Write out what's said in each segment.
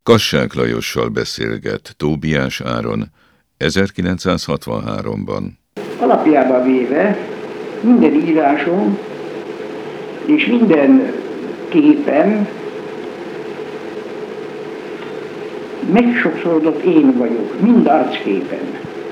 Kassák Lajossal beszélget Tóbiás Áron 1963-ban. Alapjában véve minden írásom és minden képem megsokszorodott én vagyok, mind arcképen,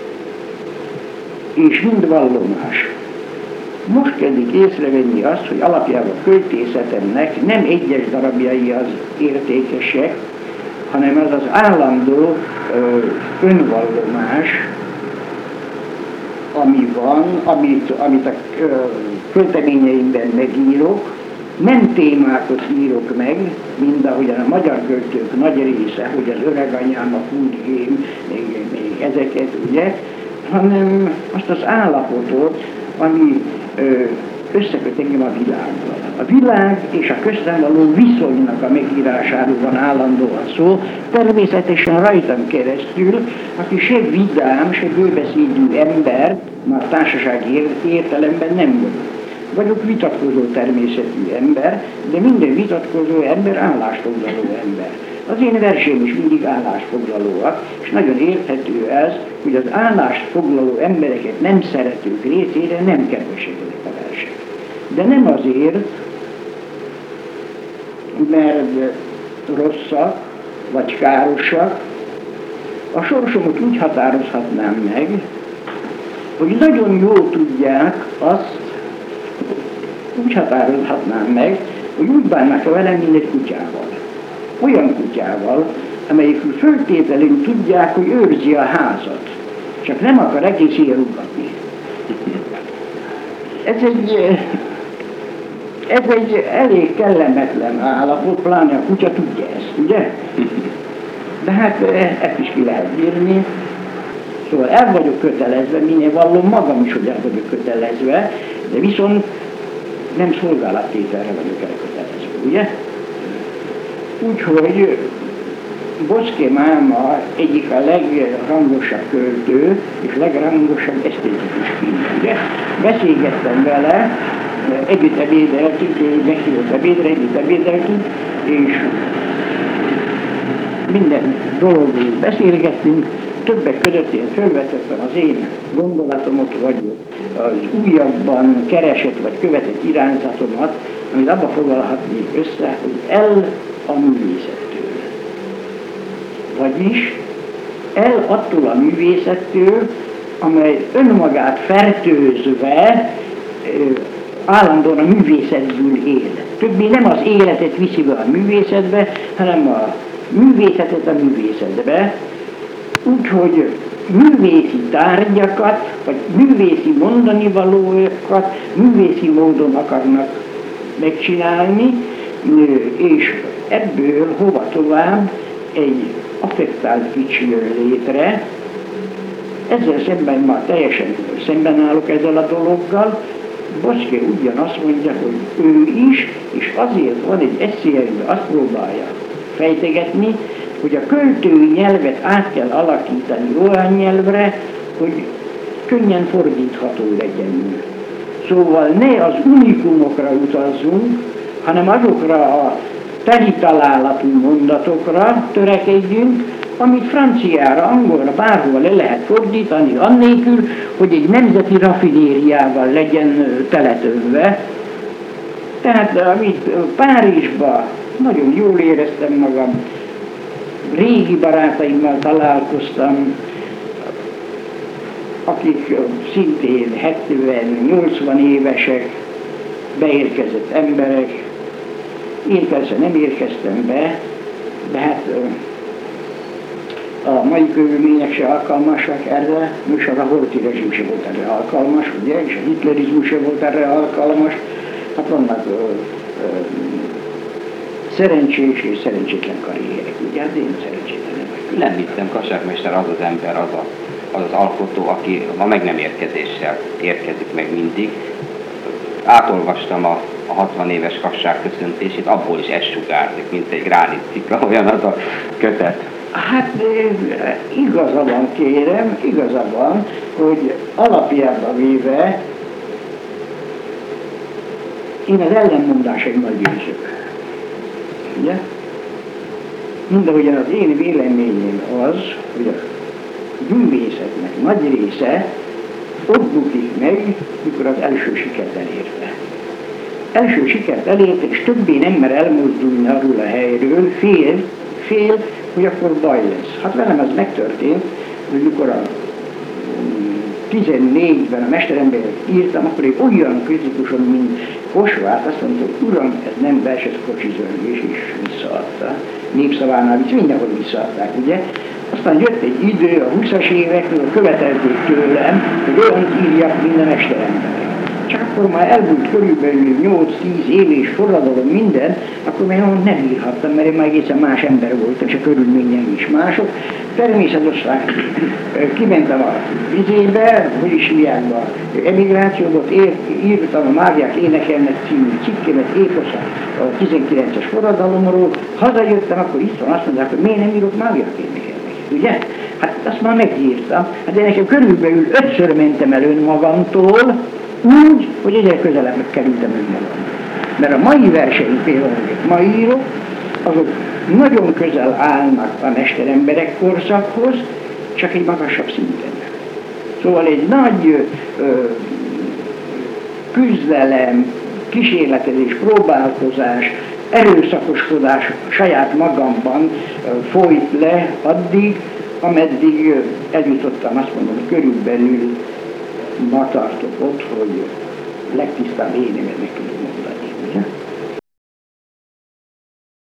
és mind vallomás. Most kezdik észrevenni azt, hogy alapjában a költészetemnek nem egyes darabjai az értékesek, hanem az az állandó önvallomás, ami van, amit a költeményeimben megírok, nem témákat írok meg, mint ahogyan a magyar költők nagy része, hogy az öreganyám, a fúrjém, még ezeket, ugye, hanem azt az állapotot, ami összeköt engem a világgal. A világ és a köztem való viszonynak a megírásáról van állandóan szó, természetesen rajtam keresztül, aki se vidám, se bőbeszédű ember, már társasági értelemben nem vagyok. Vagyok vitatkozó természetű ember, de minden vitatkozó ember állásfoglaló ember. Az én verseim is mindig állásfoglalóak, és nagyon érthető ez, hogy az állásfoglaló embereket nem szeretők részére nem kedvesednek a versek. De nem azért, mert rosszak, vagy károsak. A sorsomat úgy határozhatnám meg, hogy nagyon jól tudják azt, úgy határozhatnám meg, hogy úgy bánnak velem, mint egy kutyával. Olyan kutyával, amelyik föltételén tudják, hogy őrzi a házat, csak nem akar egész ilyen ugatni. Ez egy elég kellemetlen állapot, pláne a kutya tudja ezt, ugye? De hát ezt is ki lehet bírni. Szóval el vagyok kötelezve, minél vallom magam is, hogy el vagyok kötelezve, de viszont nem szolgálattételre vagyok elkötelezve, ugye? Úgyhogy Boszké máma egyik a legrangosabb költő és legrangosabb esztétikus könyv, ugye? Beszélgettem vele, együtt ebédeltünk, ő meghívott ebédre, együtt ebédeltünk, és minden dologról beszélgettünk, többek között én felvetettem az én gondolatomat, vagy az újabban keresett vagy követett irányzatomat, amit abba foglalhatnék össze, hogy el a művészettől. Vagyis el attól a művészettől, amely önmagát fertőzve állandóan a művészetből él. Többé nem az életet viszi be a művészetbe, hanem a művészetet a művészetbe. Úgyhogy művészi tárgyakat, vagy művészi mondanivalókat művészi módon akarnak megcsinálni, és ebből hova tovább egy affektált kicsi jön létre. Ezzel szemben már teljesen szemben állok ezzel a dologgal. Boszké ugyanazt mondja, hogy ő is, és azért van egy eszélyeiben, azt próbálja fejtegetni, hogy a költői nyelvet át kell alakítani olyan nyelvre, hogy könnyen fordítható legyen. Szóval ne az unikumokra utazzunk, hanem azokra a teli találatú mondatokra törekedjünk, amit franciára, angolra, bárhol le lehet fordítani, annélkül, hogy egy nemzeti raffinériával legyen teletölve. Tehát amit Párizsban nagyon jól éreztem magam, régi barátaimmal találkoztam, akik szintén 70-80 évesek, beérkezett emberek. Én persze nem érkeztem be, de hát a mai körülmények se alkalmasak erre, és a Horthy rezsim se volt erre alkalmas, ugye, és a hitlerizmus se volt erre alkalmas. Hát vannak szerencsés és szerencsétlen karrierek, ugye, hát én szerencsétlen vagyok. Nem hittem, Kassák-mester az az ember, az az alkotó, aki a meg nem érkezéssel érkezik meg mindig. Átolvastam a 60 éves Kassák köszöntését, abból is ez sugárzik, mint egy gránitcikla, olyan az a kötet. Hát igaza van, kérem, igaza van, hogy alapjában véve én az ellenmondásaimmal győzök. Ugye? Mindahogyan az én véleményem az, hogy a művészetnek nagy része ott bukik meg, mikor az első sikert elérte. Első sikert elérte, és többé nem mer elmozdulni arról a helyről, fél, hogy akkor baj lesz. Hát velem az megtörtént, hogy mikor a 14-ben a Mesterembert írtam, akkor egy olyan kritikuson, mint Kossuth, azt mondta, hogy uram, ez nem vers, ez kocsizörgés, és visszaadta. Népszavánál is mindenhol visszaadták, ugye? Aztán jött egy idő, a 20-as évekről követelték tőlem, hogy olyan írjak, mint a Mesterembert. Csak akkor már elmúlt körülbelül 8-10 év és forradalom minden, akkor már nem írhattam, mert én már egészen más ember voltam, és a körülményeim is mások. Természetesen kimentem a vizébe, hogy is hívják a emigrációt, írtam a Máriák énekelnek című cikkemet, époszat a 19-es forradalomról, hazajöttem, akkor itt van, azt mondták, hogy miért nem írok Máriák énekelnek, ugye? Hát azt már megírtam, de nekem körülbelül 5-ször mentem el önmagamtól, úgy, hogy egyre közelebb kerültem önmagam. Mert a mai verseim például, amit ma írok, azok nagyon közel állnak a mesteremberek korszakhoz, csak egy magasabb szinten. Szóval egy nagy küzdelem, kísérletezés, próbálkozás, erőszakoskodás saját magamban folyt le addig, ameddig eljutottam, azt mondom, körülbelül ma tartok ott, hogy legtisztább énemet meg tudom mondani.